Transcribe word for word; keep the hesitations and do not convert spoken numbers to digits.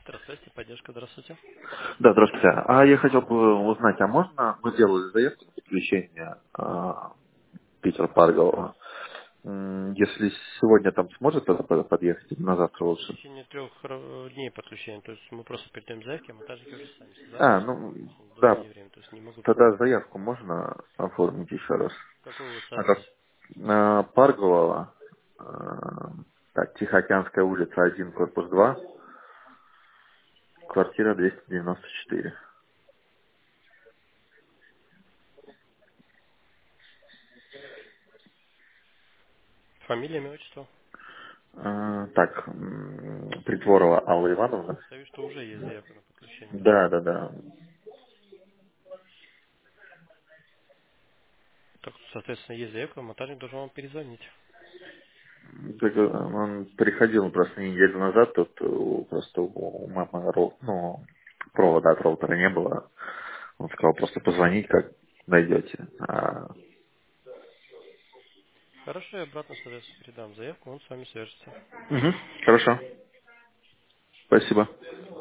Здравствуйте, поддержка, здравствуйте. Да, здравствуйте. А я хотел бы узнать, а можно, мы делали заявку на подключение а, Питера Паргова. М, Если сегодня там сможет это под- подъехать или на завтра В лучше? течение трех ро- дней подключения, то есть мы просто передаем заявки, а монтажники уже сами А, связываются ну, в да, удобное время, то есть не могут тогда буквально. заявку можно оформить еще раз. Какой у вас А адрес? как? А, Паргова, а, так, Тихоокеанская улица один, корпус два, квартира двести девяносто четыре. Фамилия, имя, отчество? А, так, м, Притворова Алла Ивановна. Я вижу, что уже есть заявка на подключение. Да, да, да. Так, соответственно, есть заявка, монтажник должен вам перезвонить. Так, э, он приходил просто неделю назад, тут э, просто у мамы ру- ну, провода от роутера не было. Он сказал просто позвонить, как найдете. А, Хорошо, я обратно, соответственно, передам заявку, он с вами свяжется. мгм, хорошо, спасибо.